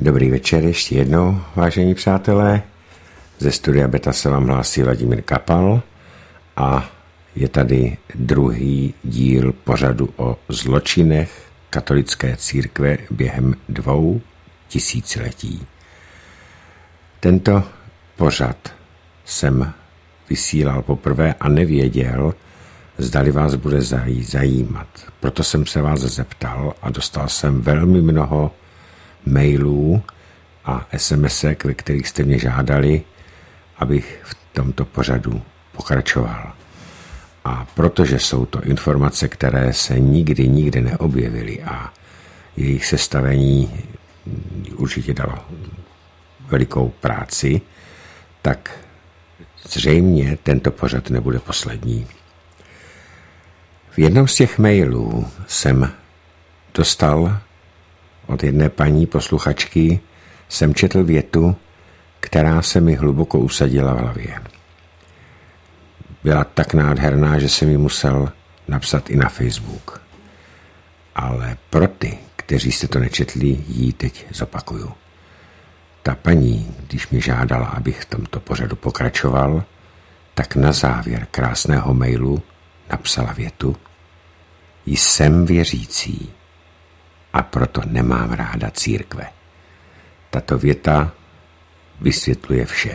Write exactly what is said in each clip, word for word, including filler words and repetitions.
Dobrý večer ještě jednou, vážení přátelé. Ze studia Beta se vám hlásí Vladimír Kapal a je tady druhý díl pořadu o zločinech katolické církve během dvou tisíciletí. Tento pořad jsem vysílal poprvé a nevěděl, zdali vás bude zajímat. Proto jsem se vás zeptal a dostal jsem velmi mnoho mailů a SMSek, ve kterých jste mě žádali, abych v tomto pořadu pokračoval. A protože jsou to informace, které se nikdy, nikdy neobjevily a jejich sestavení určitě dalo velikou práci, tak zřejmě tento pořad nebude poslední. V jednom z těch mailů jsem dostal od jedné paní posluchačky, jsem četl větu, která se mi hluboko usadila v hlavě. Byla tak nádherná, že jsem ji musel napsat i na Facebook. Ale pro ty, kteří jste to nečetli, ji teď zopakuju. Ta paní, když mě žádala, abych v tomto pořadu pokračoval, tak na závěr krásného mailu napsala větu: Jsem věřící a proto nemám ráda církve. Tato věta vysvětluje vše.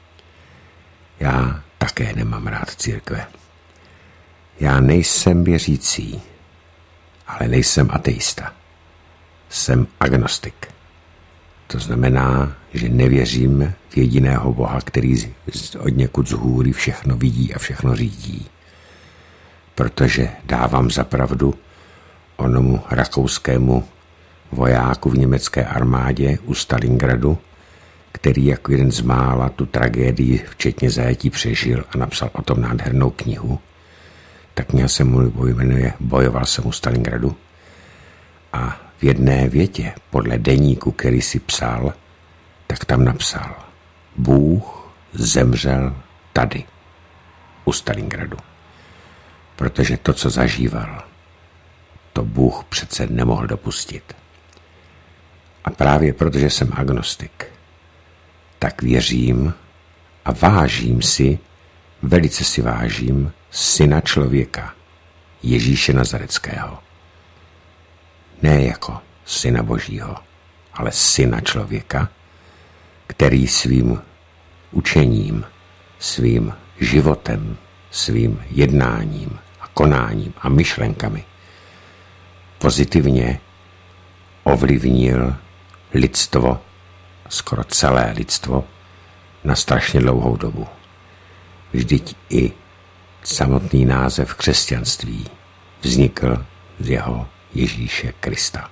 Já také nemám rád církve. Já nejsem věřící, ale nejsem ateista. Jsem agnostik. To znamená, že nevěřím v jediného Boha, který od někud z hůry všechno vidí a všechno řídí. Protože dávám za pravdu onomu rakouskému vojáku v německé armádě u Stalingradu, který jako jeden z mála tu tragédii včetně zajetí přežil a napsal o tom nádhernou knihu. Ta kniha se mu jmenuje Bojoval jsem u Stalingradu. A v jedné větě, podle deníku, který si psal, tak tam napsal: Bůh zemřel tady, u Stalingradu. Protože to, co zažíval, to Bůh přece nemohl dopustit. A právě protože jsem agnostik, tak věřím a vážím si, velice si vážím Syna člověka, Ježíše Nazareckého. Ne jako Syna Božího, ale Syna člověka, který svým učením, svým životem, svým jednáním a konáním a myšlenkami pozitivně ovlivnil lidstvo, skoro celé lidstvo, na strašně dlouhou dobu. Vždyť i samotný název křesťanství vznikl z jeho Ježíše Krista.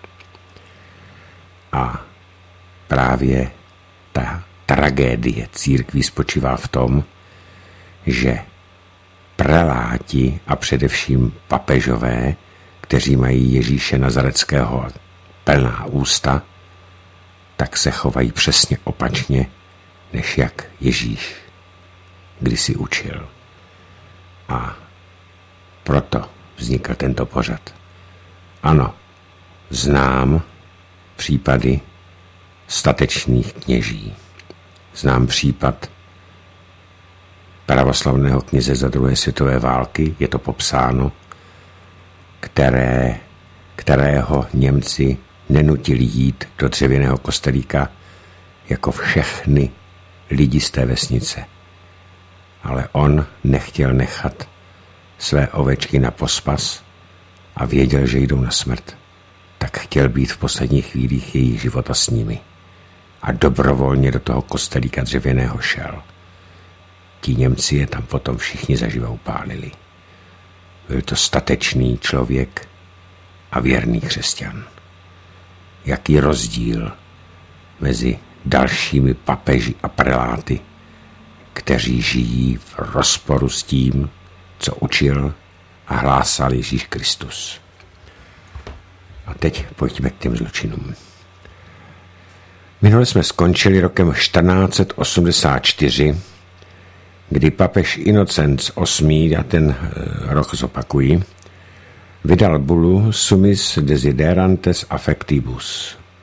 A právě ta tragédie církví spočívá v tom, že preláti a především papežové, kteří mají Ježíše Nazareckého plná ústa, tak se chovají přesně opačně, než jak Ježíš kdysi učil. A proto vznikl tento pořad. Ano, znám případy statečných kněží. Znám případ pravoslavného kněze za druhé světové války, je to popsáno, které, kterého Němci nenutili jít do dřevěného kostelíka jako všechny lidi z té vesnice. Ale on nechtěl nechat své ovečky na pospas a věděl, že jdou na smrt, tak chtěl být v posledních chvílích jejich života s nimi. A dobrovolně do toho kostelíka dřevěného šel. Ti Němci je tam potom všichni zaživa upálili. Byl to statečný člověk a věrný křesťan. Jaký rozdíl mezi dalšími papeži a preláty, kteří žijí v rozporu s tím, co učil a hlásal Ježíš Kristus. A teď pojďme k těm zločinům. Minule jsme skončili rokem čtrnáct set osmdesát čtyři, kdy papež Inocenc osmý, já ten rok zopakuji, vydal bulu Summis Desiderantes Affectivus,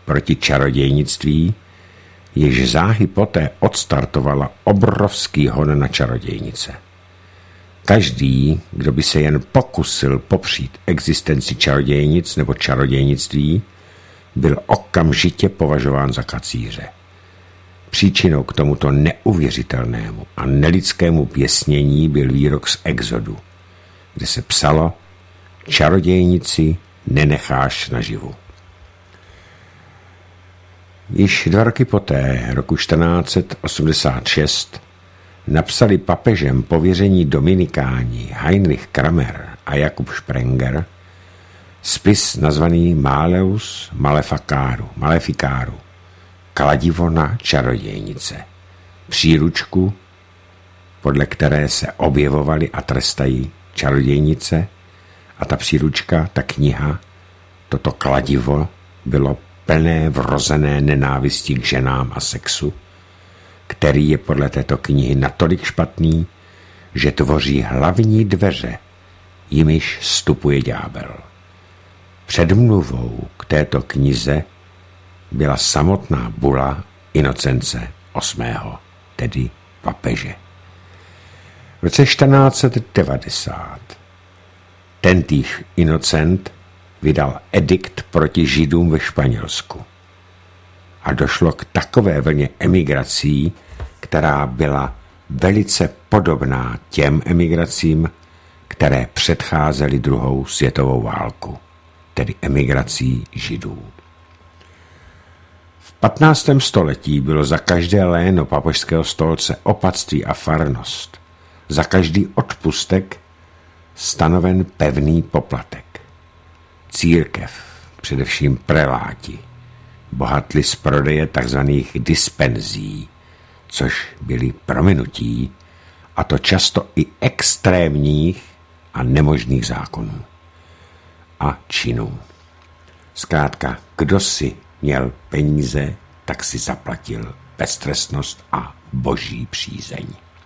proti čarodějnictví, jež záhy poté odstartovala obrovský hon na čarodějnice. Každý, kdo by se jen pokusil popřít existenci čarodějnic nebo čarodějnictví, byl okamžitě považován za kacíře. Příčinou k tomuto neuvěřitelnému a nelidskému pěsnění byl výrok z Exodu, kde se psalo: čarodějnici nenecháš naživu. Již dva roky poté, roku čtrnáct osmdesát šest, napsali papežem pověření dominikáni Heinrich Kramer a Jakub Sprenger spis nazvaný Maleus Maleficaru, Maleficaru, kladivo na čarodějnice, příručku, podle které se objevovaly a trestají čarodějnice, a ta příručka, ta kniha, toto kladivo bylo plné vrozené nenávisti k ženám a sexu, který je podle této knihy natolik špatný, že tvoří hlavní dveře, jimiž vstupuje ďábel. Předmluvou k této knize byla samotná bula Inocence osmého, tedy papeže. V roce čtrnáct devadesát tentýž Inocent vydal edikt proti Židům ve Španělsku. A došlo k takové vlně emigrací, která byla velice podobná těm emigracím, které předcházely druhou světovou válku, tedy emigrací Židů. V patnáctém století bylo za každé léno papežského stolce opatství a farnost, za každý odpustek stanoven pevný poplatek. Církev, především preláti, bohatli z prodeje tzv. Dispenzí, což byly prominutí, a to často i extrémních a nemožných zákonů a činů. Zkrátka, kdo si měl peníze, tak si zaplatil beztrestnost a boží přízeň.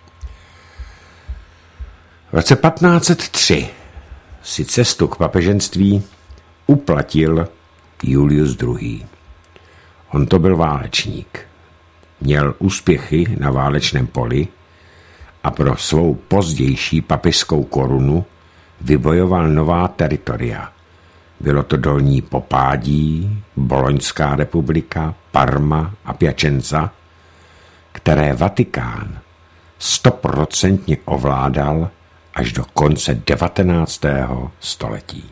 V roce patnáct set tři si cestu k papeženství uplatil Julius druhý. On to byl válečník. Měl úspěchy na válečném poli a pro svou pozdější papežskou korunu vybojoval nová teritoria. Bylo to Dolní Popádí, Boloňská republika, Parma a Piacenza, které Vatikán stoprocentně ovládal až do konce devatenáctého století.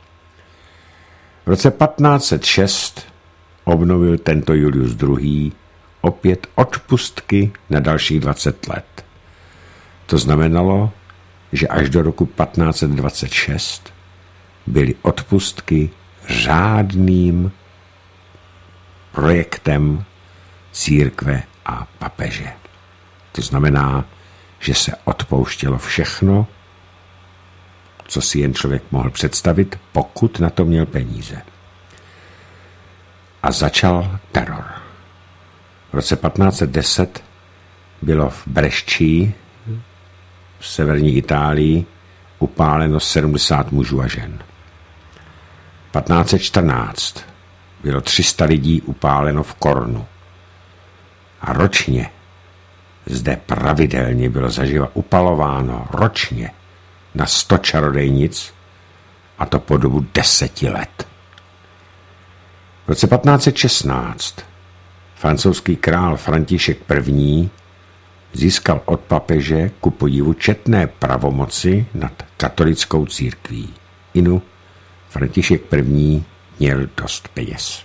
V roce patnáct set šest obnovil tento Julius druhý. opět odpustky na dalších dvacet let. To znamenalo, že až do roku patnáct set dvacet šest byly odpustky řádným projektem církve a papeže. To znamená, že se odpouštělo všechno, co si jen člověk mohl představit, pokud na to měl peníze. A začal teror. V roce patnáct set deset bylo v Bresčí v severní Itálii upáleno sedmdesát mužů a žen. patnáct set čtrnáct bylo tři sta lidí upáleno v Kornu. A ročně zde pravidelně bylo zaživa upalováno ročně na sto čarodejnic, a to po dobu deseti let. V roce patnáct set šestnáct francouzský král František první. získal od papeže ku podivu četné pravomoci nad katolickou církví. Inu František první. měl dost peněz.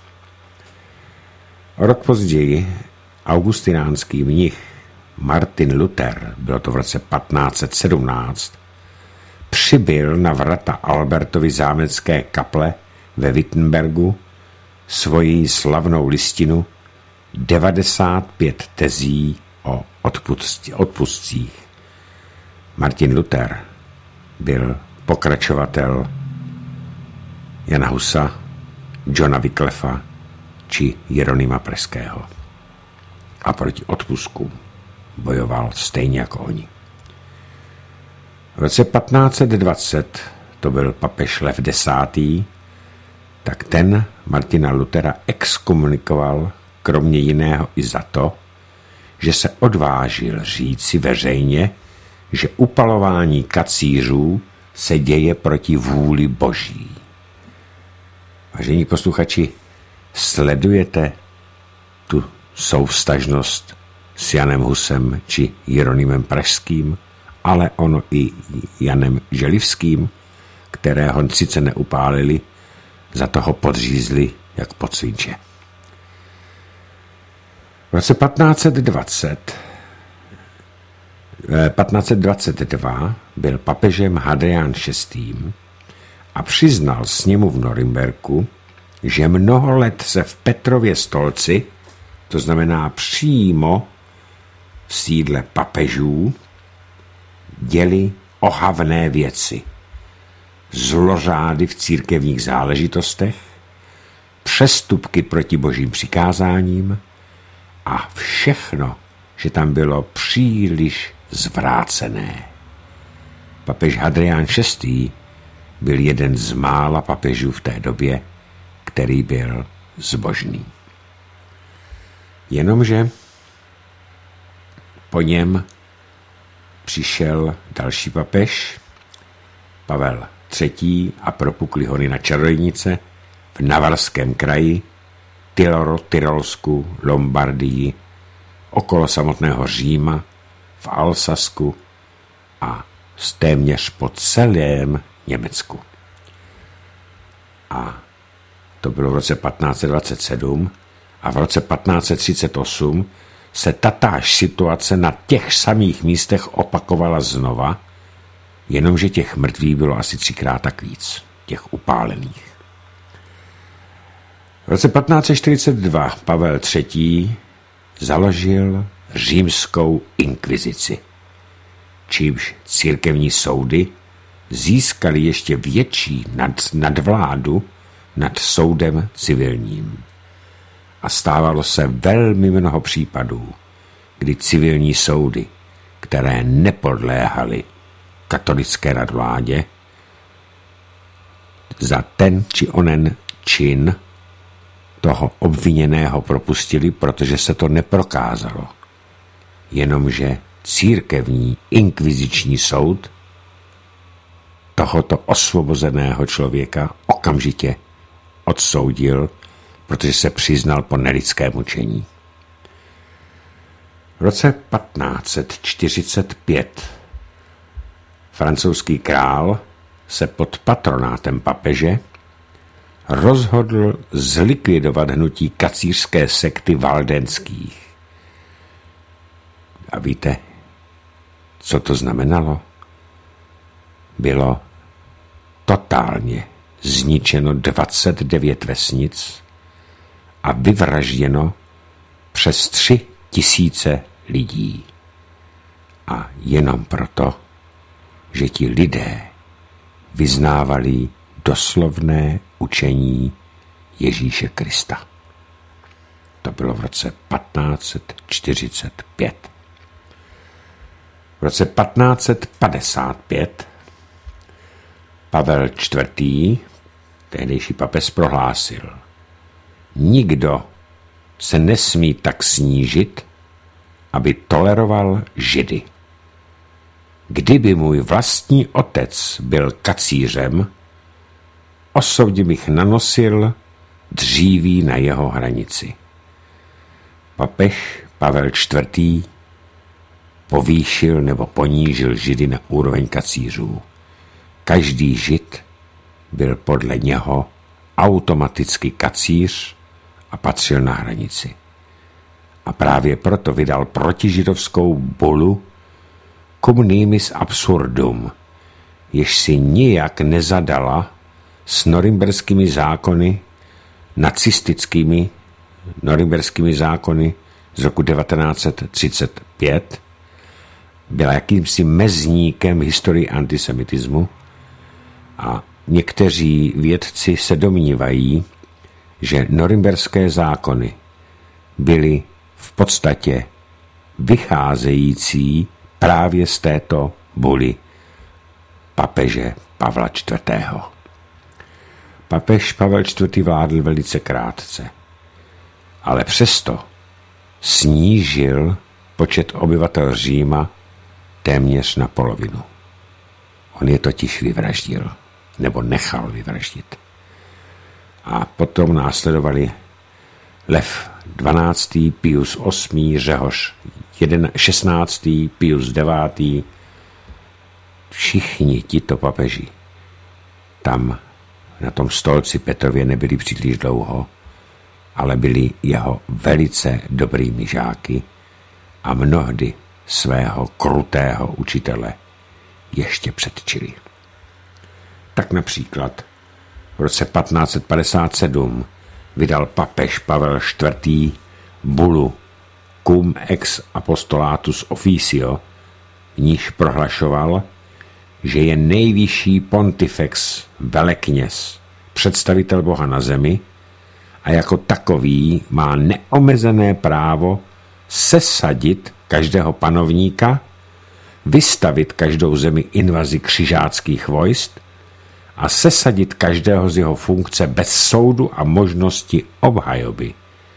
O rok později augustinánský mnich Martin Luther, bylo to v roce patnáct set sedmnáct, přibyl na vrata Albertovy zámecké kaple ve Wittenbergu svoji slavnou listinu devadesát pět tezí o odpustcích. Martin Luther byl pokračovatel Jana Husa, Johna Wyclefa či Jeronýma Preského. A proti odpustkům bojoval stejně jako oni. V roce patnáct set dvacet to byl papež Lev desátý. tak ten Martina Luthera exkomunikoval kromě jiného i za to, že se odvážil říci veřejně, že upalování kacířů se děje proti vůli Boží. Vážení posluchači, sledujete tu souvztažnost s Janem Husem či Jeronymem Pražským, ale ono i Janem Želivským, kterého sice neupálili, za toho podřízli jak pod svinče. V roce patnáct dvacet, patnáct dvacet dva byl papežem Hadrián šestý. a přiznal sněmu v Norimberku, že mnoho let se v Petrově stolci, to znamená přímo v sídle papežů, děli ohavné věci, zlořády v církevních záležitostech, přestupky proti božím přikázáním a všechno, že tam bylo příliš zvrácené. Papež Hadrián šestý. byl jeden z mála papežů v té době, který byl zbožný. Jenomže po něm přišel další papež, Pavel třetí. a propukly hony na čarodějnice v Navarském kraji, Tyrol, Tyrolsku, Lombardii, okolo samotného Říma, v Alsasku a téměř po celém Německu. A to bylo v roce patnáct dvacet sedm a v roce patnáct třicet osm se tatáž situace na těch samých místech opakovala znova, jenomže těch mrtvých bylo asi třikrát tak víc, těch upálených. V roce patnáct čtyřicet dva Pavel třetí. založil římskou inkvizici, čímž církevní soudy získali ještě větší nad, nadvládu nad soudem civilním. A stávalo se velmi mnoho případů, kdy civilní soudy, které nepodléhaly katolické nadvládě, za ten či onen čin toho obviněného propustili, protože se to neprokázalo. Jenomže církevní inkviziční soud tohoto osvobozeného člověka okamžitě odsoudil, protože se přiznal po nelidské mučení. V roce patnáct čtyřicet pět francouzský král se pod patronátem papeže rozhodl zlikvidovat hnutí kacířské sekty valdenských. A víte, co to znamenalo? Bylo totálně zničeno dvacet devět vesnic a vyvražděno přes tři tisíce lidí. A jenom proto, že ti lidé vyznávali doslovné učení Ježíše Krista. To bylo v roce patnáct čtyřicet pět. V roce patnáct padesát pět Pavel čtvrtý. tehdejší papež prohlásil: nikdo se nesmí tak snížit, aby toleroval Židy. Kdyby můj vlastní otec byl kacířem, osobně bych nanosil dříví na jeho hranici. Papež Pavel čtvrtý. povýšil nebo ponížil Židy na úroveň kacířů. Každý Žid byl podle něho automaticky kacíř a patřil na hranici. A právě proto vydal protižidovskou bulu Cum nimis absurdum, jež si nijak nezadala s norimberskými zákony, nacistickými norimberskými zákony z roku devatenáct třicet pět, byla jakýmsi mezníkem historii antisemitismu a někteří vědci se domnívají, že norimberské zákony byly v podstatě vycházející právě z této buly papeže Pavla čtvrtého. Papež Pavel čtvrtý. Vládl velice krátce, ale přesto snížil počet obyvatel Říma téměř na polovinu. On je totiž vyvraždil, nebo nechal vyvraždit. A potom následovali Lev dvanáctý. Pius osmý. Řehoř šestnáctý. Pius devátý. Všichni tito papeži tam na tom stolci Petrově nebyli příliš dlouho, ale byli jeho velice dobrými žáky a mnohdy svého krutého učitele ještě předčili. Tak například v roce patnáct set padesát sedm vydal papež Pavel čtvrtý. bulu Cum ex apostolatus officio, v níž prohlašoval, že je nejvyšší pontifex, velekněz, představitel Boha na zemi a jako takový má neomezené právo sesadit každého panovníka, vystavit každou zemi invazi křižáckých vojsk a sesadit každého z jeho funkce bez soudu a možnosti obhajoby.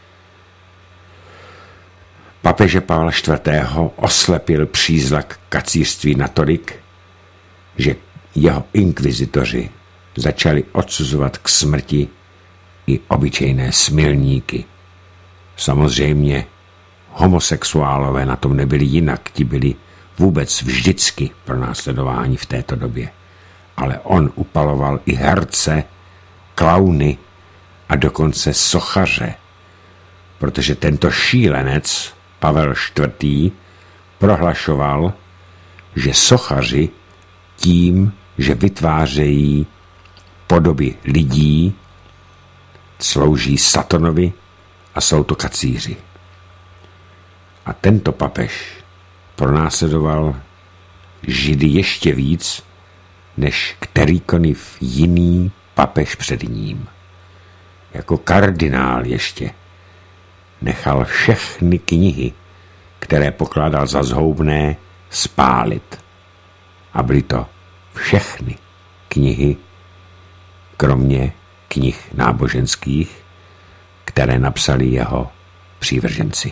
Papeže Pavla čtvrtého. oslepil přízrak kacířství natolik, že jeho inkvizitoři začali odsuzovat k smrti i obyčejné smilníky. Samozřejmě homosexuálové na tom nebyli jinak, ti byli vůbec vždycky pronásledováni v této době. Ale on upaloval i herce, klauny a dokonce sochaře, protože tento šílenec Pavel čtvrtý. prohlašoval, že sochaři tím, že vytvářejí podoby lidí, slouží Satanovi a jsou to kacíři. A tento papež pronásledoval Židy ještě víc, než kterýkoliv jiný papež před ním. Jako kardinál ještě nechal všechny knihy, které pokládal za zhoubné, spálit. A byly to všechny knihy, kromě knih náboženských, které napsali jeho přívrženci.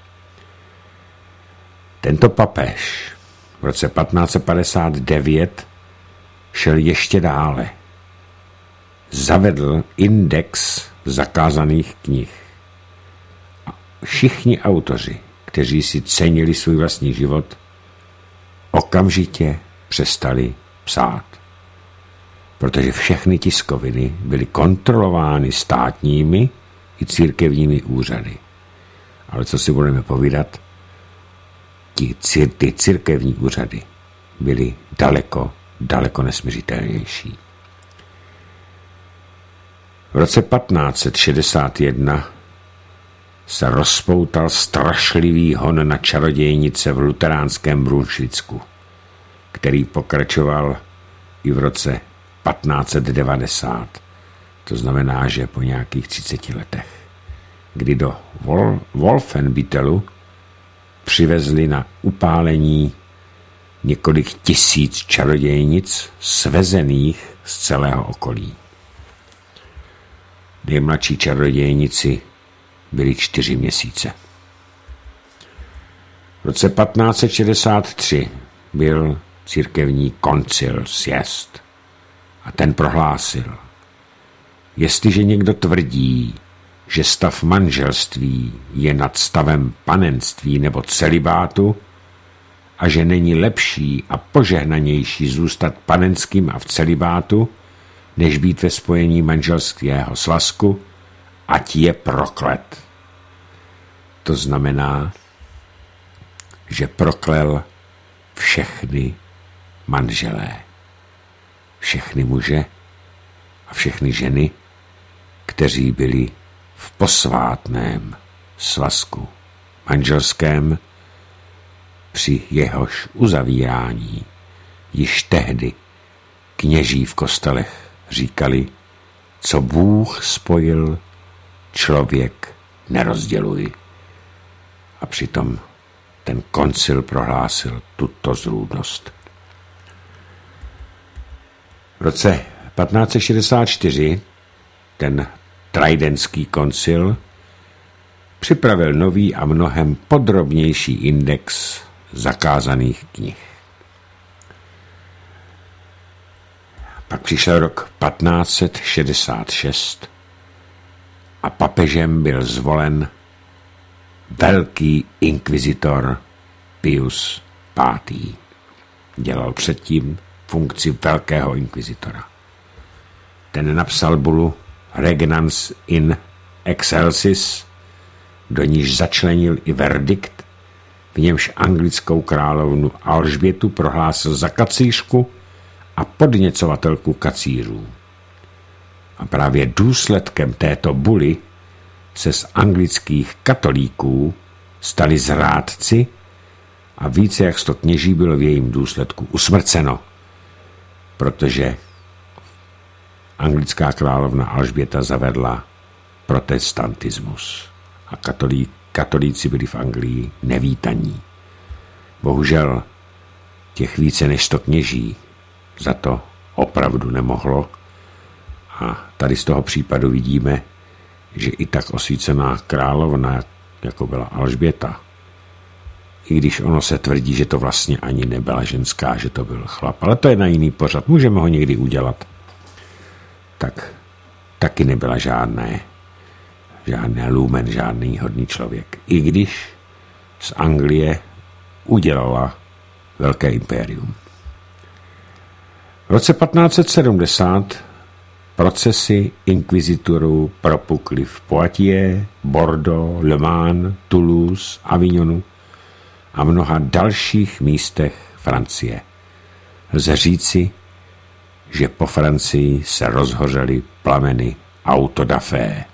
Tento papež v roce patnáct set padesát devět šel ještě dále. Zavedl index zakázaných knih. A všichni autoři, kteří si cenili svůj vlastní život, okamžitě přestali psát. Protože všechny tiskoviny byly kontrolovány státními i církevními úřady. Ale co si budeme povídat, ty, ty církevní úřady byly daleko, daleko nesmiřitelnější. V roce patnáct set šedesát jedna se rozpoutal strašlivý hon na čarodějnice v luteránském Brunšvicku, který pokračoval i v roce patnáct set devadesát, to znamená, že po nějakých třiceti letech, kdy do Wol- Wolfenbittelu přivezli na upálení několik tisíc čarodějnic svezených z celého okolí. Nejmladší čarodějnici byli čtyři měsíce. V roce patnáct set šedesát tři byl církevní koncil sjezd a ten prohlásil, jestliže někdo tvrdí, že stav manželství je nad stavem panenství nebo celibátu a že není lepší a požehnanější zůstat panenským a v celibátu, než být ve spojení manželského svazku, ať je proklet. To znamená, že proklel všechny manželé, všechny muže a všechny ženy, kteří byli v posvátném svazku manželském, při jehož uzavírání již tehdy kněží v kostelech říkali, co Bůh spojil, člověk nerozděluj. A přitom ten koncil prohlásil tuto zrůdnost. V roce patnáct set šedesát čtyři ten Tridentský koncil, připravil nový a mnohem podrobnější index zakázaných knih. Pak přišel rok patnáct set šedesát šest a papežem byl zvolen velký inkvizitor Pius pátý. Dělal předtím funkci velkého inkvizitora. Ten napsal bulu Regnans in Excelsis, do níž začlenil i verdikt, v němž anglickou královnu Alžbětu prohlásil za kacířku a podněcovatelku kacířů. A právě důsledkem této buly se z anglických katolíků stali zrádci a více jak sto kněží bylo v jejím důsledku usmrceno, protože anglická královna Alžběta zavedla protestantismus a katolí, katolíci byli v Anglii nevítaní. Bohužel těch více než sto kněží za to opravdu nemohlo a tady z toho případu vidíme, že i tak osvícená královna, jako byla Alžběta, i když ono se tvrdí, že to vlastně ani nebyla ženská, že to byl chlap, ale to je na jiný pořad, můžeme ho někdy udělat, tak taky nebyla žádné, žádné lumen, žádný hodný člověk. I když z Anglie udělala velké impérium. V roce patnáct set sedmdesát procesy inkvizitorů propukly v Poitiers, Bordeaux, Le Mans, Toulouse, Avignonu a mnoha dalších místech Francie. Lze říci, že po Francii se rozhořely plameny autodafé.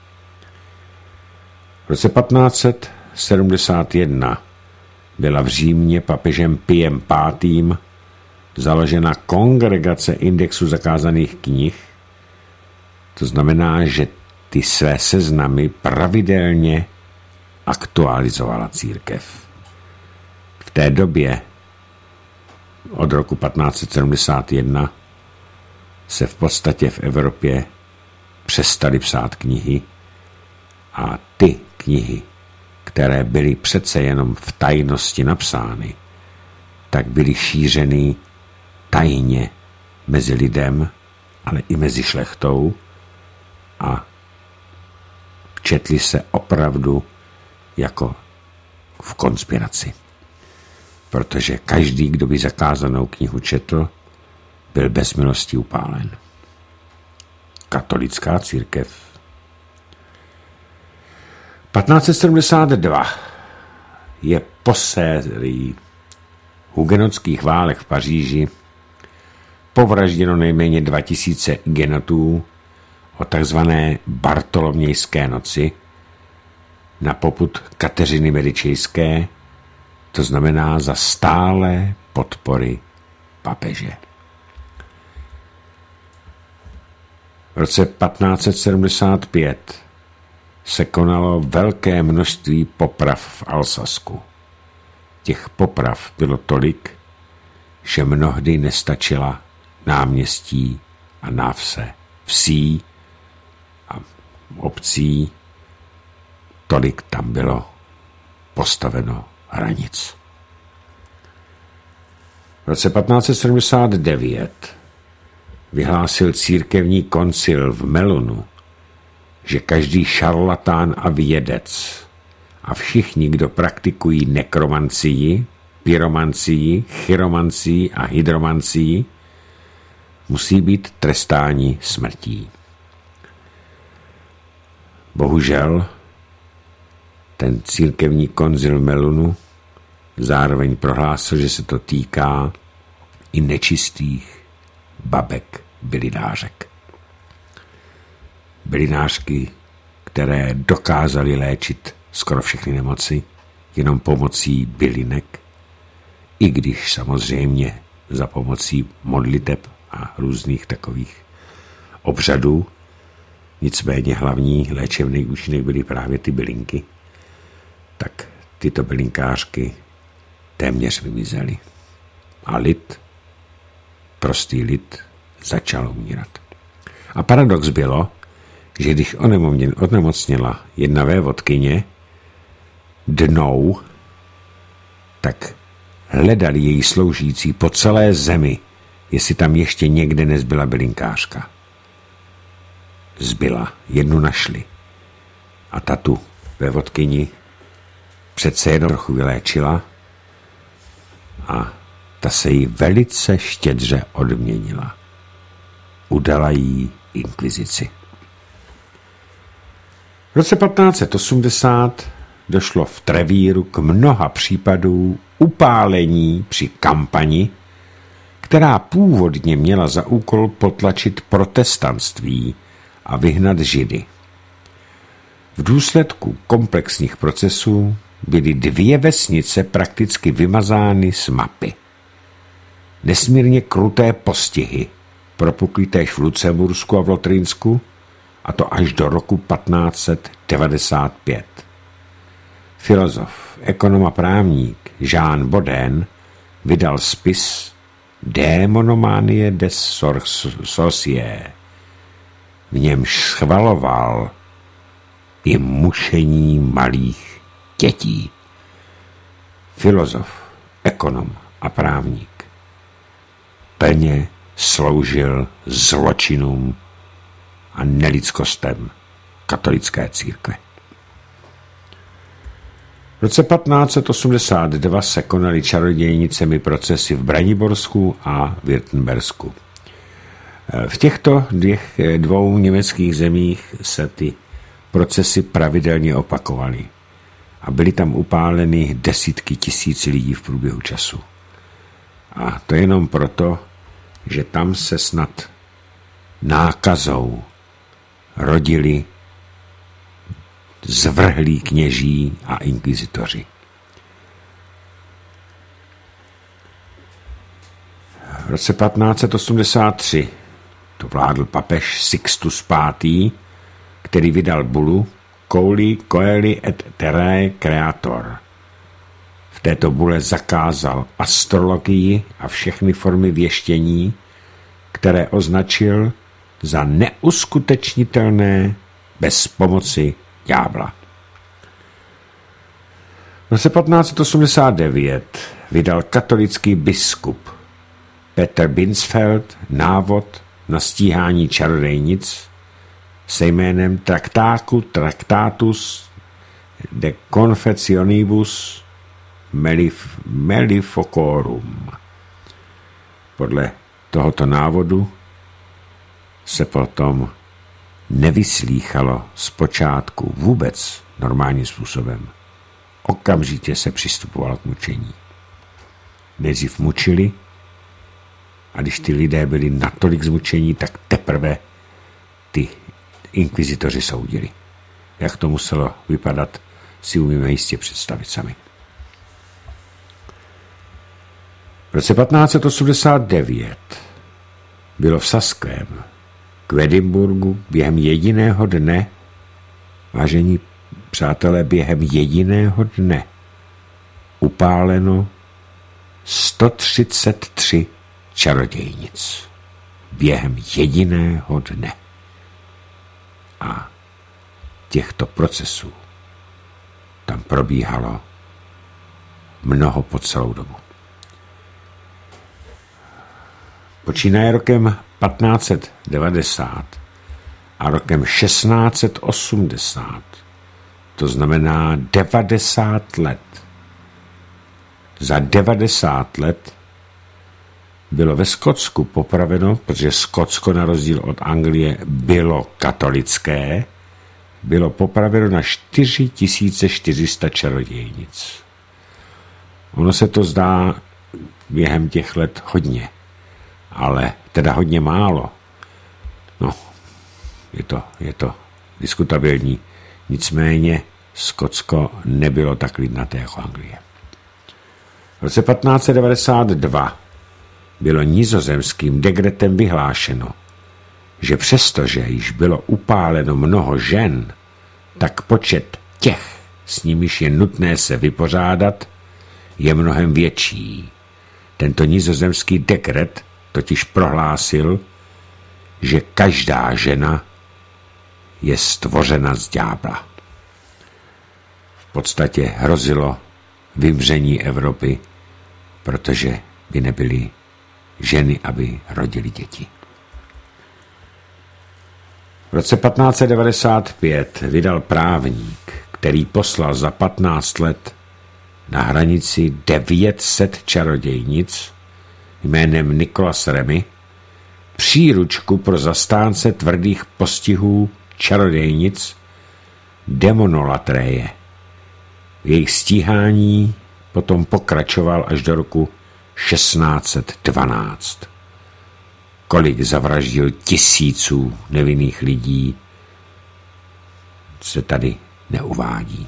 V roce patnáct set sedmdesát jedna byla v Římě papežem Piem pátým založena kongregace indexu zakázaných knih. To znamená, že ty své seznamy pravidelně aktualizovala církev. V té době od roku patnáct set sedmdesát jedna se v podstatě v Evropě přestaly psát knihy a ty knihy, které byly přece jenom v tajnosti napsány, tak byly šířeny tajně mezi lidem, ale i mezi šlechtou a četli se opravdu jako v konspiraci. Protože každý, kdo by zakázanou knihu četl, byl bez milosti upálen. Katolická církev. patnáct set sedmdesát dva je po sérii hugenotských válek v Paříži povražděno nejméně dva tisíce genotů o takzvané Bartolomějské noci na popud Kateřiny Medičejské, to znamená za stále podpory papeže. V roce patnáct set sedmdesát pět se konalo velké množství poprav v Alsasku. Těch poprav bylo tolik, že mnohdy nestačila náměstí a návse vsí a obcí, tolik tam bylo postaveno hranic. V roce patnáct set sedmdesát devět vyhlásil církevní koncil v Melunu, že každý šarlatán a vědec a všichni, kdo praktikují nekromancii, pyromancii, chiromancii a hydromancii, musí být trestáni smrtí. Bohužel ten církevní koncil Melunu zároveň prohlásil, že se to týká i nečistých babek bylinářek. Bylinářky, které dokázaly léčit skoro všechny nemoci jenom pomocí bylinek, i když samozřejmě za pomocí modliteb a různých takových obřadů. Nicméně hlavní léčebný účinek byly právě ty bylinky. Tak tyto bylinkářky téměř vymizely. A lid, prostý lid, začal umírat. A paradox bylo, že když onemocněla jedna vévodkyně dnou, tak hledali její sloužící po celé zemi, jestli tam ještě někde nezbyla bylinkářka. Zbyla, jednu našli. A ta tu vévodkyni přece jenom trochu vyléčila a ta se jí velice štědře odměnila. Udala jí inkvizici. V roce patnáct set osmdesát došlo v Trevíru k mnoha případů upálení při kampani, která původně měla za úkol potlačit protestantství a vyhnat Židy. V důsledku komplexních procesů byly dvě vesnice prakticky vymazány z mapy. Nesmírně kruté postihy propukly též v Lucembursku a v Lotrynsku, a to až do roku patnáct set devadesát pět. Filozof, ekonom a právník Jean Bodin vydal spis De monomanie des sorciers. V němž schvaloval i mučení malých dětí. Filozof, ekonom a právník plně sloužil zločinům a nelidskostem katolické církve. V roce patnáct set osmdesát dva se konaly čarodějnicemi procesy v Braniborsku a Württembersku. V těchto dvěch, dvou německých zemích se ty procesy pravidelně opakovaly a byly tam upáleny desítky tisíc lidí v průběhu času. A to jenom proto, že tam se snad nákazou rodili zvrhlí kněží a inkvizitoři. V roce patnáct set osmdesát tři to vládl papež Sixtus pátý, který vydal bulu Coeli Coeli et Terrae Creator. V této bule zakázal astrologii a všechny formy věštění, které označil za neuskutečnitelné bez pomoci ďábla. V roce patnáct set osmdesát devět vydal katolický biskup Peter Binsfeld návod na stíhání čarodejnic se jménem Tractatus Tractatus de Confectionibus Melif, Melifocorum. Podle tohoto návodu se potom nevyslýchalo zpočátku vůbec normálním způsobem. Okamžitě se přistupovalo k mučení. Nejdřív mučili a když ty lidé byli natolik zmučení, tak teprve ty inkvizitoři soudili. Jak to muselo vypadat, si umíme jistě představit sami. V roce patnáct set osmdesát devět bylo v Saském k Edinburgu během jediného dne, vážení přátelé, během jediného dne upáleno sto třicet tři čarodějnic. Během jediného dne. A těchto procesů tam probíhalo mnoho po celou dobu. Počínaje rokem patnáct set devadesát a rokem šestnáct set osmdesát, to znamená devadesát let. Za devadesát let bylo ve Skotsku popraveno, protože Skotsko na rozdíl od Anglie bylo katolické, bylo popraveno na čtyři tisíce čtyři sta čarodějnic. Ono se to zdá během těch let hodně, ale teda hodně málo. No, je to, je to diskutabilní. Nicméně Skotsko nebylo tak lidnaté jako Anglie. V roce patnáct set devadesát dva bylo nizozemským dekretem vyhlášeno, že přestože již bylo upáleno mnoho žen, tak počet těch, s nimiž je nutné se vypořádat, je mnohem větší. Tento nizozemský dekret totiž prohlásil, že každá žena je stvořena z ďábla. V podstatě hrozilo vymření Evropy, protože by nebyly ženy, aby rodily děti. V roce patnáct set devadesát pět vydal právník, který poslal za patnáct let na hranici devět set čarodějnic jménem Nicholas Remy, příručku pro zastánce tvrdých postihů čarodějnic demonolatréje. Jejich stíhání potom pokračoval až do roku šestnáct set dvanáct. Kolik zavraždil tisíců nevinných lidí, se tady neuvádí.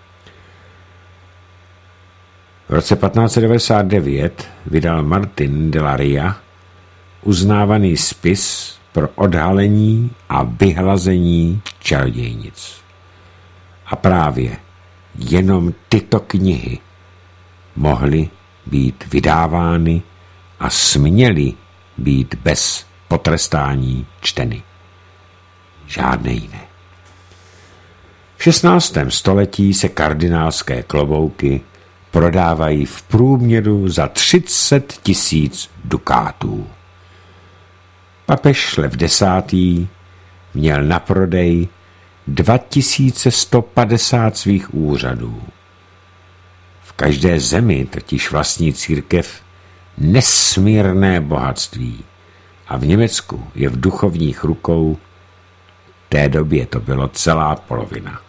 V roce patnáct set devadesát devět vydal Martin de la Ria uznávaný spis pro odhalení a vyhlazení čarodějnic. A právě jenom tyto knihy mohly být vydávány a směly být bez potrestání čteny. Žádné jiné. V šestnáctém století se kardinálské klobouky prodávají v průměru za třicet tisíc dukátů. Papež Lev desátý měl na prodej dva tisíce sto padesát svých úřadů. V každé zemi totiž vlastní církev nesmírné bohatství a v Německu je v duchovních rukou, v té době to bylo celá polovina.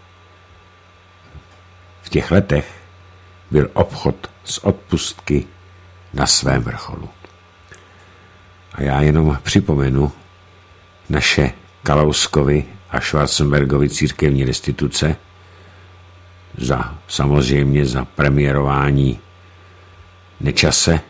V těch letech byl obchod s odpustky na svém vrcholu. A já jenom připomenu naše Kalouskovy a Schwarzenbergovy církevní restituce za, samozřejmě za premiérování Nečase,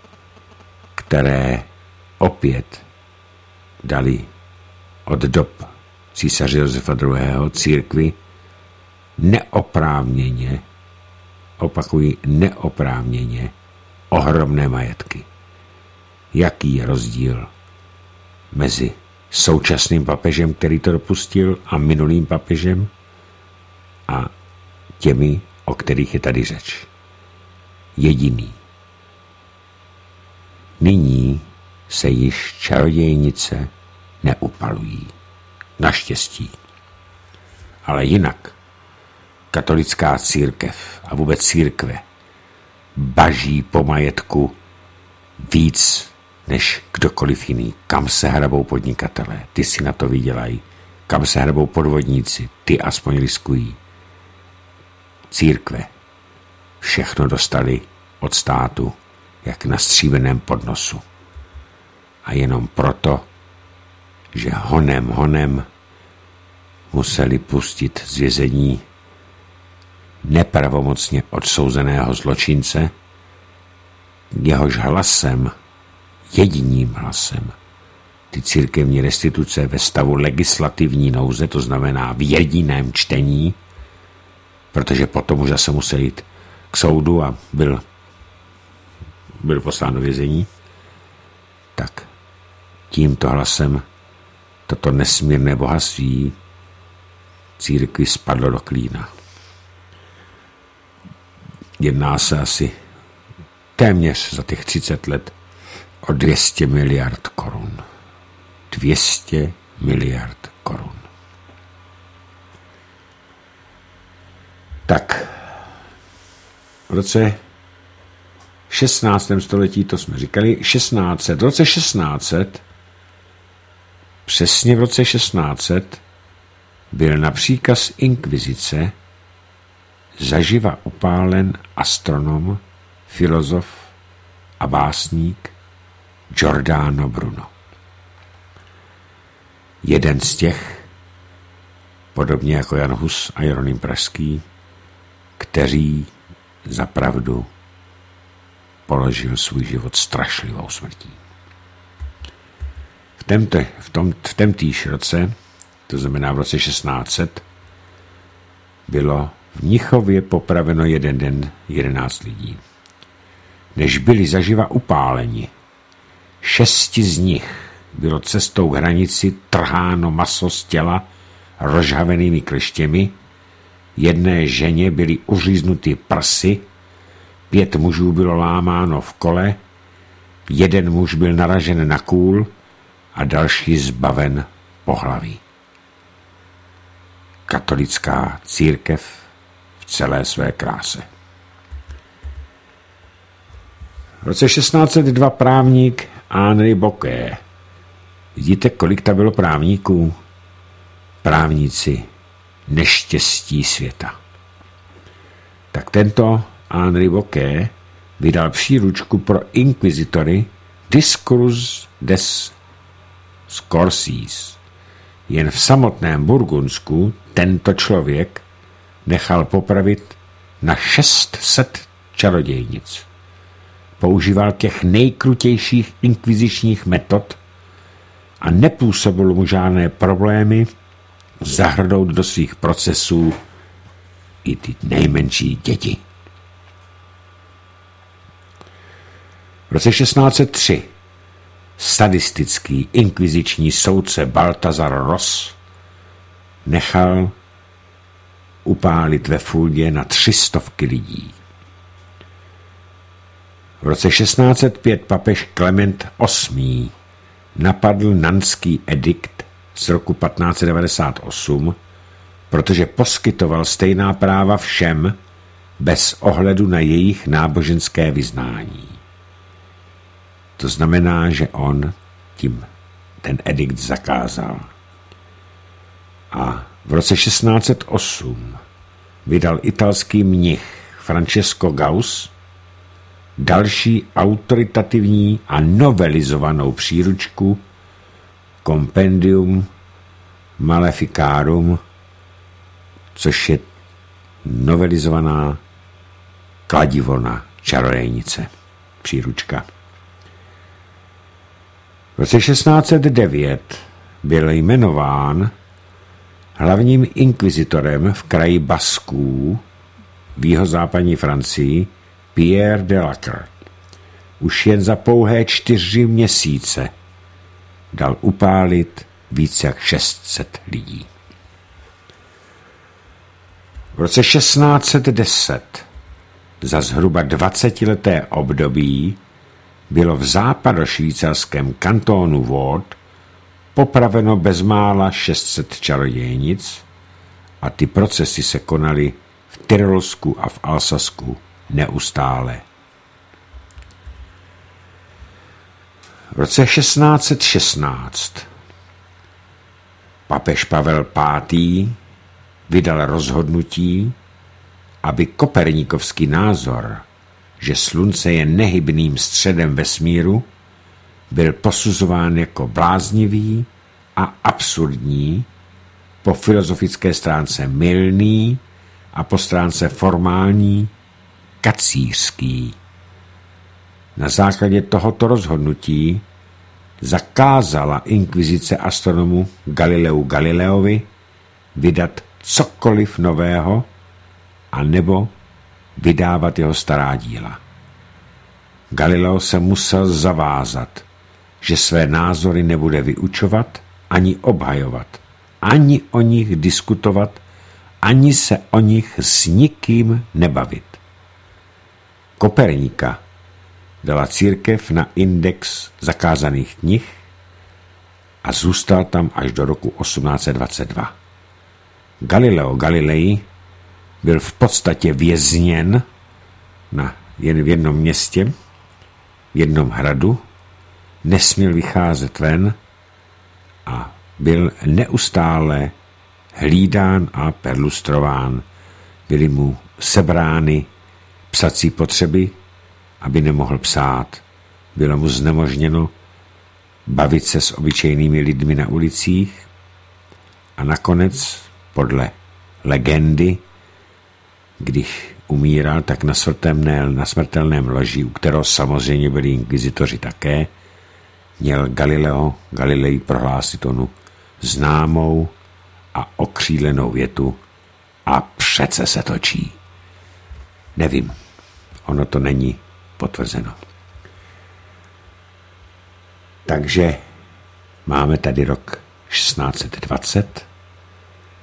které opět dali od dob císaře Josefa druhého. církvi neoprávněně, opakuji, neoprávněně ohromné majetky. Jaký je rozdíl mezi současným papežem, který to dopustil, a minulým papežem a těmi, o kterých je tady řeč? Jediný. Nyní se již čarodějnice neupalují. Naštěstí. Ale jinak katolická církev a vůbec církve baží po majetku víc než kdokoliv jiný. Kam se hrabou podnikatelé, ty si na to vydělají. Kam se hrabou podvodníci, ty aspoň riskují. Církve všechno dostali od státu, jak na stříbrném podnosu. A jenom proto, že honem honem museli pustit z vězení nepravomocně odsouzeného zločince, jehož hlasem, jediným hlasem, ty církevní restituce ve stavu legislativní nouze, to znamená v jediném čtení, protože potom už zase musel jít k soudu a byl, byl poslán do vězení, tak tímto hlasem toto nesmírné bohatství církvi spadlo do klína. Jedná se asi téměř za těch třicet let o dvě stě miliard korun. dvě stě miliard korun. Tak, v roce šestnáctém století, to jsme říkali, šestnáct set, v roce šestnáct set, přesně v roce šestnáct set, byl na příkaz inkvizice zaživa upálen astronom, filozof a básník Giordano Bruno. Jeden z těch, podobně jako Jan Hus a Jeroným Pražský, kteří za pravdu položil svůj život strašlivou smrtí. V, temte, v, tom, v temtýž roce, to znamená v roce šestnáct set, bylo v Mnichově popraveno jeden den jedenáct lidí. Než byli zaživa upáleni, šesti z nich bylo cestou k hranici trháno maso z těla rozhavenými kleštěmi, jedné ženě byly uříznuty prsy, pět mužů bylo lámáno v kole, jeden muž byl naražen na kůl a další zbaven pohlaví. Katolická církev v celé své kráse. V roce šestnáct set dva právník Henri Bocquet. Vidíte, kolik tam bylo právníků? Právníci neštěstí světa. Tak tento Henri Bocquet vydal příručku pro inkvizitory Discours des Sorciers. Jen v samotném Burgundsku tento člověk nechal popravit na šest set čarodějnic. Používal těch nejkrutějších inkvizičních metod a nepůsobilo mu žádné problémy zahrnout do svých procesů i ty nejmenší děti. V roce šestnáct set tři sadistický inkviziční soudce Baltazar Ross nechal upálit ve Fuldě na tři stovky lidí. V roce šestnáct set pět papež Klement osmý napadl Nantský edikt z roku patnáct set devadesát osm, protože poskytoval stejná práva všem bez ohledu na jejich náboženské vyznání. To znamená, že on tím ten edikt zakázal. A v roce šestnáct set osm vydal italský mnich Francesco Gauss další autoritativní a novelizovanou příručku Compendium Maleficarum, což je novelizovaná kladivo na čarodějnice. Příručka. V roce šestnáct set devět byl jmenován hlavním inkvizitorem v kraji Basků v jihozápadní Francii Pierre de Lacre. Už jen za pouhé čtyři měsíce dal upálit více jak šest set lidí. V roce šestnáct set deset za zhruba dvacetileté období bylo v západošvýcarském kantonu Vaud popraveno bezmála šest set čarodějnic a ty procesy se konaly v Tyrolsku a v Alsasku neustále. V roce šestnáct set šestnáct papež Pavel pátý vydal rozhodnutí, aby koperníkovský názor, že slunce je nehybným středem vesmíru, byl posuzován jako bláznivý a absurdní, po filozofické stránce mylný a po stránce formální kacířský. Na základě tohoto rozhodnutí zakázala inkvizice astronomu Galileu Galileovi vydat cokoliv nového a nebo vydávat jeho stará díla. Galileo se musel zavázat, že své názory nebude vyučovat ani obhajovat, ani o nich diskutovat, ani se o nich s nikým nebavit. Koperníka dala církev na index zakázaných knih a zůstal tam až do roku osmnáct set dvacet dva. Galileo Galilei byl v podstatě vězněn na jen v jednom městě, v jednom hradu, nesměl vycházet ven a byl neustále hlídán a perlustrován. Byly mu sebrány psací potřeby, aby nemohl psát. Bylo mu znemožněno bavit se s obyčejnými lidmi na ulicích a nakonec, podle legendy, když umíral, tak na smrtelném, na smrtelném loži, u kterého samozřejmě byli inkvizitoři také, měl Galileo Galilei prohlásit onu známou a okřídlenou větu: a přece se točí. Nevím, ono to není potvrzeno. Takže máme tady rok šestnáct set dvacet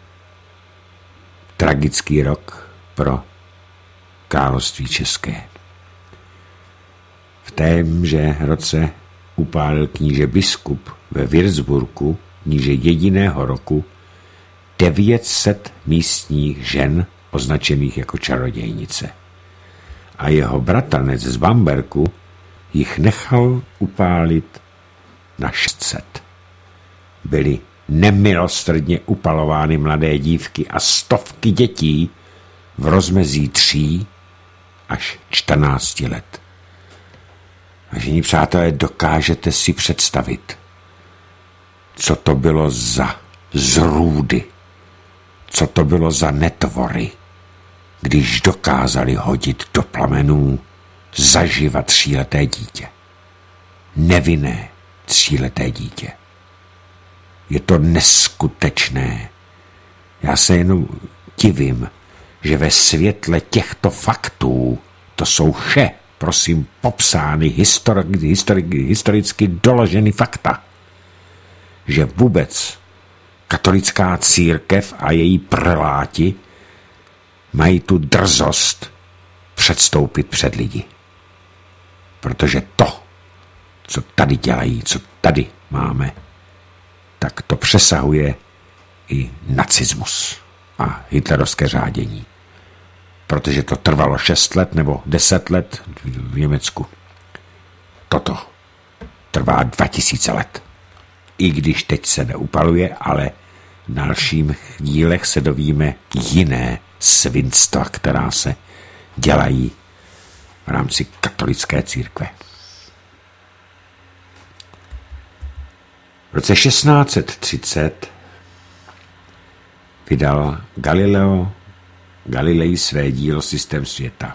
tragický rok pro království české. V témže roce upálil kníže biskup ve Würzburgu níže jediného roku devět set místních žen označených jako čarodějnice. A jeho bratranec z Bamberku jich nechal upálit na šest set. Byly nemilosrdně upalovány mladé dívky a stovky dětí v rozmezí tří až čtrnácti let. Vážení přátelé, dokážete si představit, co to bylo za zrůdy, co to bylo za netvory, když dokázali hodit do plamenů zaživa tříleté dítě. Nevinné tříleté dítě. Je to neskutečné. Já se jenom divím, že ve světle těchto faktů, to jsou vše, prosím, popsány, historicky, historicky, historicky doloženy fakta, že vůbec katolická církev a její preláti mají tu drzost předstoupit před lidi. Protože to, co tady dělají, co tady máme, tak to přesahuje i nacismus a hitlerovské řádění. Protože to trvalo šest let nebo deset let v Německu. Toto trvá dva tisíce let. I když teď se neupaluje, ale v dalším dílech se dovíme jiné svinstva, která se dělají v rámci katolické církve. V roce šestnáct set třicet vydal Galileo Galilei své dílo Systém světa.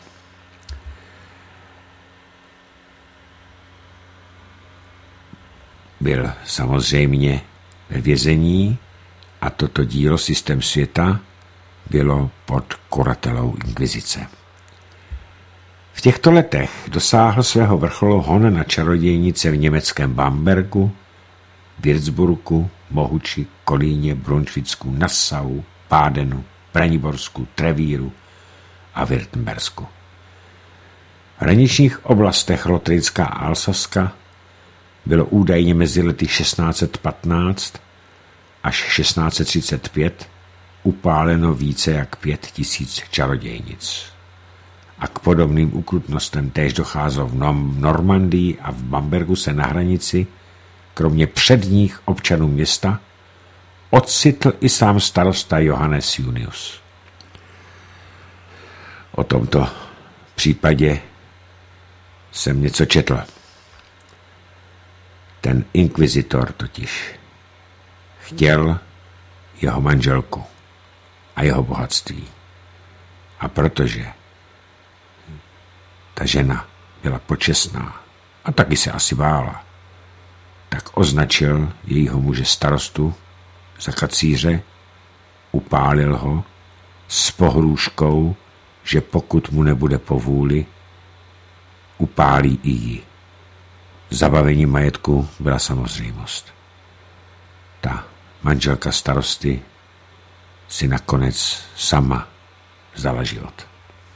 Byl samozřejmě ve vězení a toto dílo Systém světa bylo pod kuratelou inkvizice. V těchto letech dosáhl svého vrcholu hon na čarodějnice v německém Bambergu, Würzburgu, Mohuči, Kolíně, Brunswicku, Nassau, Bádenu, Braniborsku, Trevíru a Württembersku. V hraničních oblastech Lotyšska a Alsaska bylo údajně mezi lety šestnáct set patnáct až šestnáct set třicet pět upáleno více jak pět tisíc čarodějnic. A k podobným ukrutnostem též docházelo v Normandii a v Bambergu se na hranici, kromě předních občanů města, ocitl i sám starosta Johannes Junius. O tomto případě jsem něco četl. Ten inkvizitor totiž chtěl jeho manželku a jeho bohatství. A protože ta žena byla počestná a taky se asi bála, tak označil jejího muže starostu za kacíře, upálil ho s pohrůžkou, že pokud mu nebude po vůli, upálí i ji. Zabavení majetku byla samozřejmost. Ta manželka starosty si nakonec sama vzala život.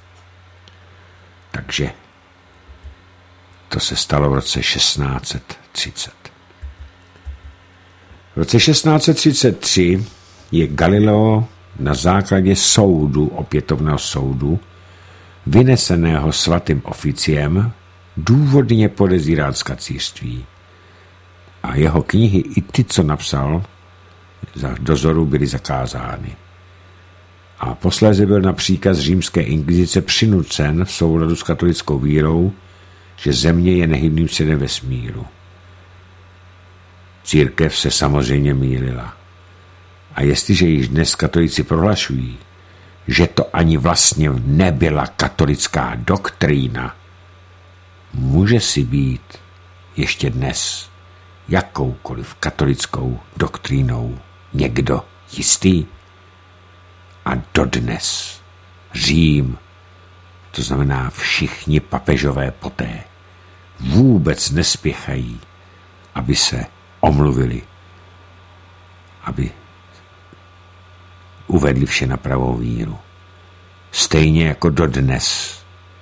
Takže to se stalo v roce šestnáct set třicet. V roce šestnáct set třicet tři je Galileo na základě soudu, opětovného soudu, vyneseného svatým oficiem, důvodně podezírán z kacířství. A jeho knihy i ty, co napsal, za dozoru byly zakázány. A posléze byl na příkaz římské inkvizice přinucen v souladu s katolickou vírou, že země je nehybným středem vesmíru. Církev se samozřejmě mýlila. A jestliže již dnes katolíci prohlašují, že to ani vlastně nebyla katolická doktrína, může si být ještě dnes jakoukoliv katolickou doktrínou někdo jistý? A dodnes Řím, to znamená všichni papežové poté, vůbec nespěchají, aby se omluvili, aby uvedli vše na pravou víru. stejně jako dodnes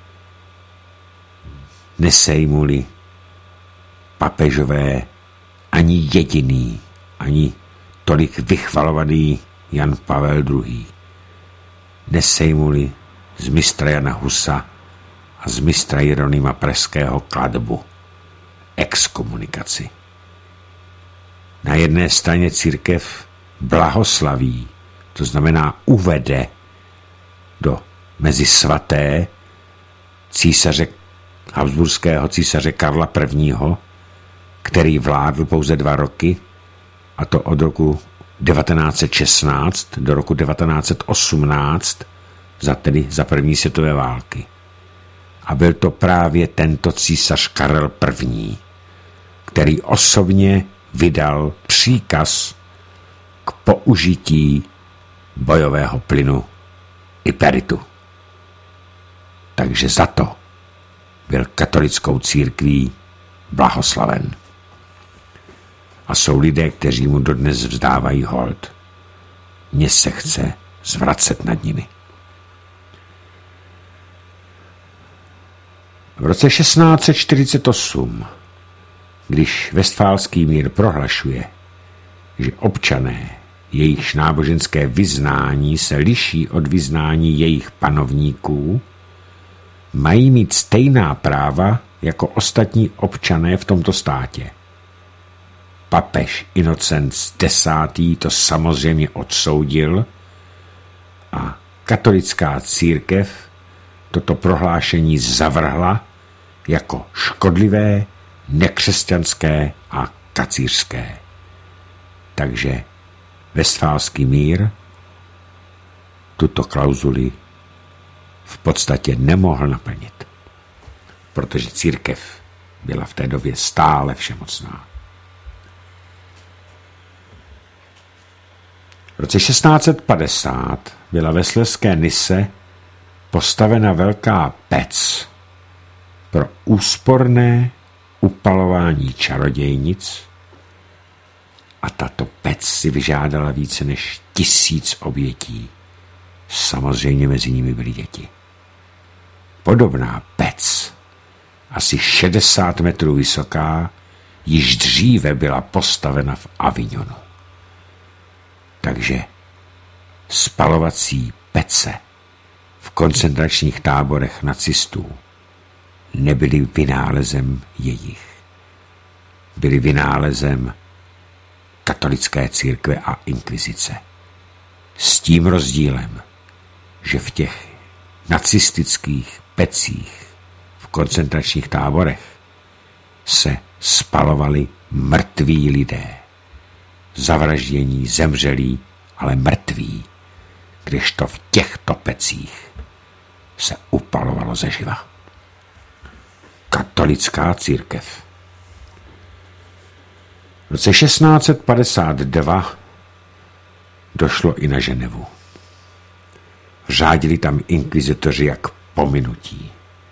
nesejmuli papežové ani jediný, ani tolik vychvalovaný Jan Pavel druhý. Nesejmuli z mistra Jana Husa a z mistra Jeronýma Pražského klatbu exkomunikaci. Na jedné straně církev blahoslaví, to znamená uvede do mezi svaté císaře habsburského císaře Karla prvního., který vládl pouze dva roky, a to od roku devatenáct set šestnáct do roku devatenáct set osmnáct, za tedy za první světové války. A byl to právě tento císař Karel první., který osobně vydal příkaz k použití bojového plynu Iperitu. Takže za to byl katolickou církví blahoslaven. A jsou lidé, kteří mu dodnes vzdávají hold. Mně se chce zvracet nad nimi. V roce šestnáct set čtyřicet osm, když Vestfálský mír prohlašuje, že občané, jejichž náboženské vyznání se liší od vyznání jejich panovníků, mají mít stejná práva jako ostatní občané v tomto státě. Papež Inocenc desátý. to samozřejmě odsoudil a katolická církev toto prohlášení zavrhla jako škodlivé, nekřesťanské a kacířské. Takže Vestfálský mír tuto klauzuli v podstatě nemohl naplnit, protože církev byla v té době stále všemocná. V roce šestnáct set padesát byla ve Slezské Nise postavena velká pec pro úsporné upalování čarodějnic a tato pec si vyžádala více než tisíc obětí. Samozřejmě mezi nimi byly děti. Podobná pec, asi šedesát metrů vysoká, již dříve byla postavena v Avignonu. Takže spalovací pece v koncentračních táborech nacistů nebyly vynálezem jejich. Byly vynálezem katolické církve a inkvizice. S tím rozdílem, že v těch nacistických pecích v koncentračních táborech se spalovali mrtví lidé. Zavraždění, zemřelí, ale mrtví, kdežto v těchto pecích se upalovalo zeživa. Katolická církev. V roce šestnáct set padesát dva došlo i na Ženevu. Řádili tam inkvizitoři jak pominutí.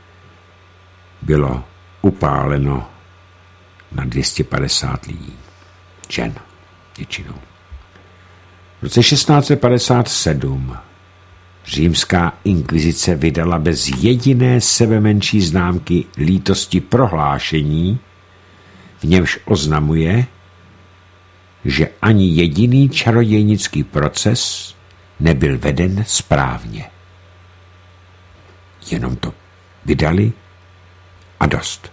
Bylo upáleno na dvě stě padesát lidí. Žen většinou. V roce šestnáct set padesát sedm římská inkvizice vydala bez jediné sebemenší známky lítosti prohlášení, v němž oznamuje, že ani jediný čarodějnický proces nebyl veden správně. Jenom to vydali a dost.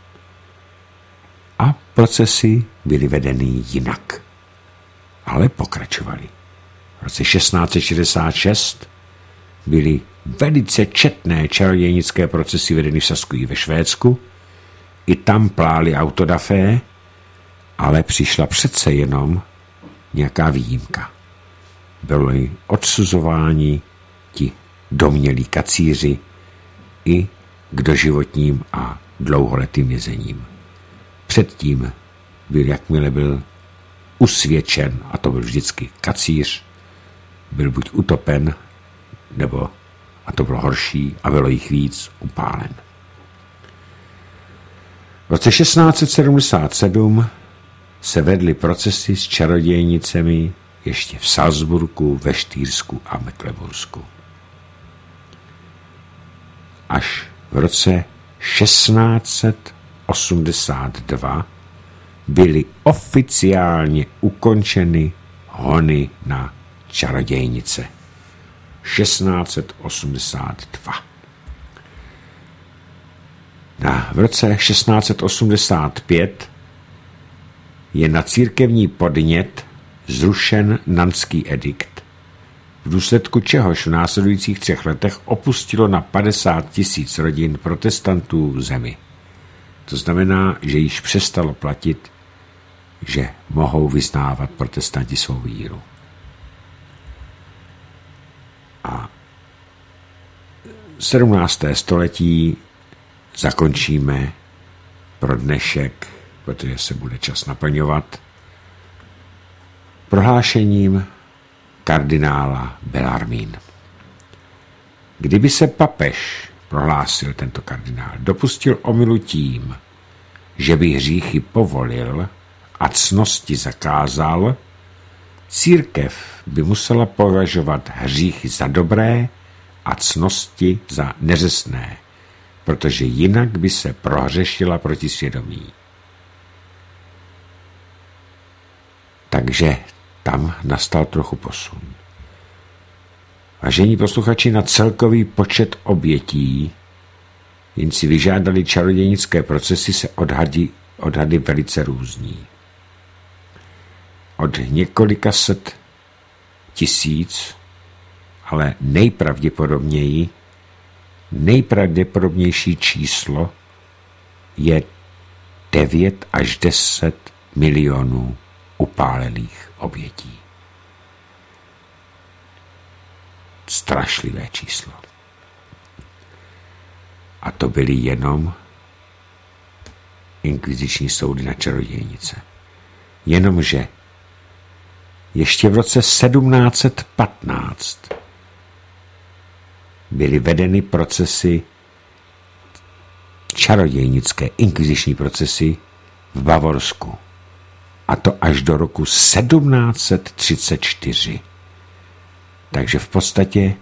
A procesy byly vedeny jinak, ale pokračovaly. V roce šestnáct set šedesát šest byly velice četné čarodějnické procesy vedeny v Sasku i ve Švédsku. I tam pláli autodafé, ale přišla přece jenom nějaká výjimka. Byli odsuzováni ti domnělí kacíři i k doživotním a dlouholetým vězením. Předtím byl, jakmile byl usvědčen, a to byl vždycky kacíř, byl buď utopen, nebo, a to bylo horší, a bylo jich víc, upálen. V roce šestnáct set sedmdesát sedm se vedly procesy s čarodějnicemi ještě v Salzburgu, ve Štýrsku a Mecklenbursku. až v roce šestnáct set osmdesát dva byly oficiálně ukončeny hony na čarodějnice. šestnáct set osmdesát dva. Na, v roce šestnáct set osmdesát pět je na církevní podnět zrušen Nantský edikt, v důsledku čehož v následujících třech letech opustilo na padesát tisíc rodin protestantů zemi. To znamená, že již přestalo platit, že mohou vyznávat protestanti svou víru. A sedmnácté století zakončíme pro dnešek, protože se bude čas naplňovat, prohlášením kardinála Bellarmine. Kdyby se papež, prohlásil tento kardinál, dopustil omylu tím, že by hříchy povolil a ctnosti zakázal, církev by musela považovat hříchy za dobré a ctnosti za neřestné, protože jinak by se prohřešila proti svědomí. Takže tam nastal trochu posun. Vážení posluchači, na celkový počet obětí, jen si vyžádali čarodějnické procesy, se odhady, odhady velice různí. Od několika set tisíc, ale nejpravděpodobněji, nejpravděpodobnější číslo je devět až deset milionů upálených obětí. Strašlivé číslo. A to byly jenom inkviziční soudy na čarodějnice. Jenomže ještě v roce sedmnáct set patnáct byly vedeny procesy, čarodějnické inkviziční procesy v Bavorsku. A to až do roku sedmnáct set třicet čtyři. Takže v podstatě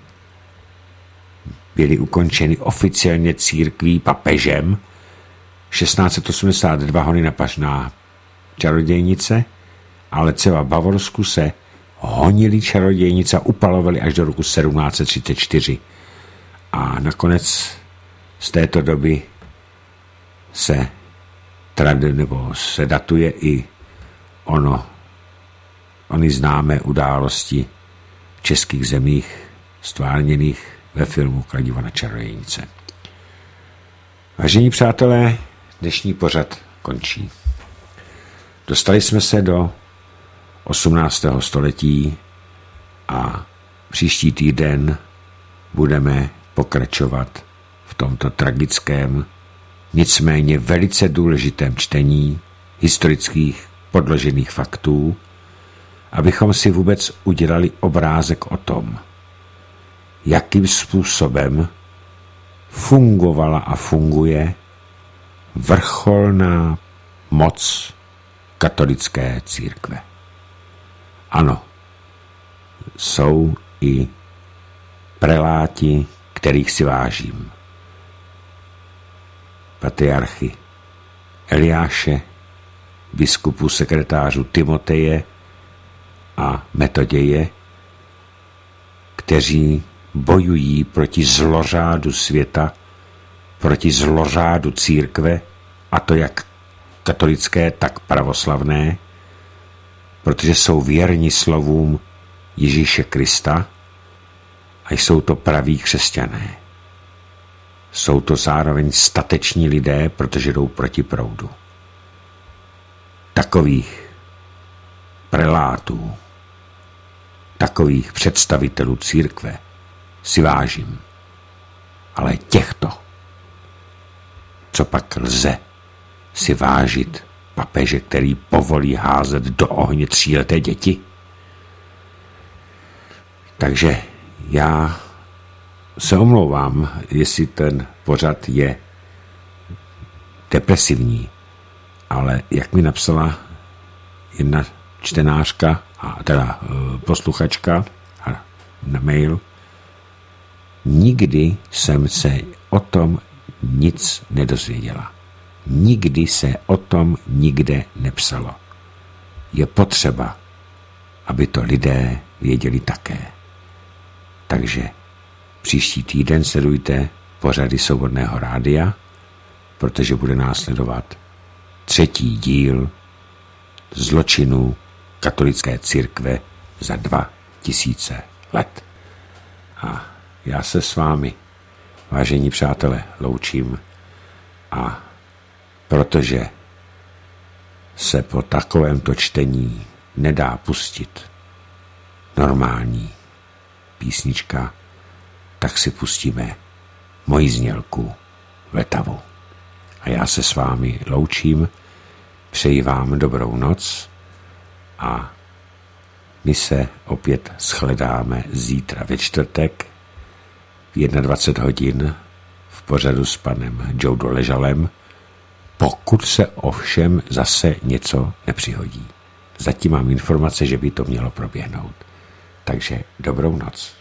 byly ukončeny oficiálně církví papežem šestnáct set osmdesát dva hony na pašná čarodějnice, ale třeba v Bavorsku se honili čarodějnice a upalovali až do roku sedmnáct set třicet čtyři. A nakonec z této doby se trad, nebo se datuje i ono, ony známé události v českých zemích stvárněných ve filmu Kladivo na čarodějnice. Vážení přátelé, dnešní pořad končí. Dostali jsme se do osmnáctého století a příští týden budeme pokračovat v tomto tragickém, nicméně velice důležitém čtení historických podložených faktů, abychom si vůbec udělali obrázek o tom, jakým způsobem fungovala a funguje vrcholná moc katolické církve. Ano, jsou i preláti, kterých si vážím. Patriarchy Eliáše, biskupů sekretářů Timoteje a Metoděje, kteří bojují proti zlořádu světa, proti zlořádu církve, a to jak katolické, tak pravoslavné, protože jsou věrni slovům Ježíše Krista a jsou to praví křesťané. Jsou to zároveň stateční lidé, protože jdou proti proudu. Takových prelátů, takových představitelů církve si vážím. Ale těchto, co pak lze si vážit papeže, který povolí házet do ohně tříleté děti? Takže já se omlouvám, jestli ten pořad je depresivní, ale jak mi napsala jedna čtenářka, a teda posluchačka na mail, nikdy jsem se o tom nic nedozvěděla. Nikdy se o tom nikde nepsalo. Je potřeba, aby to lidé věděli také. Takže příští týden sledujte pořady Svobodného rádia, protože bude následovat třetí díl zločinů katolické církve za dva tisíce let. A já se s vámi, vážení přátelé, loučím a protože se po takovémto čtení nedá pustit normální písnička, tak si pustíme moji znělku Vltavu. A já se s vámi loučím, přeji vám dobrou noc a my se opět shledáme zítra ve čtvrtek v dvacet jedna hodin v pořadu s panem Joe Doležalem, pokud se ovšem zase něco nepřihodí. Zatím mám informace, že by to mělo proběhnout. Takže dobrou noc.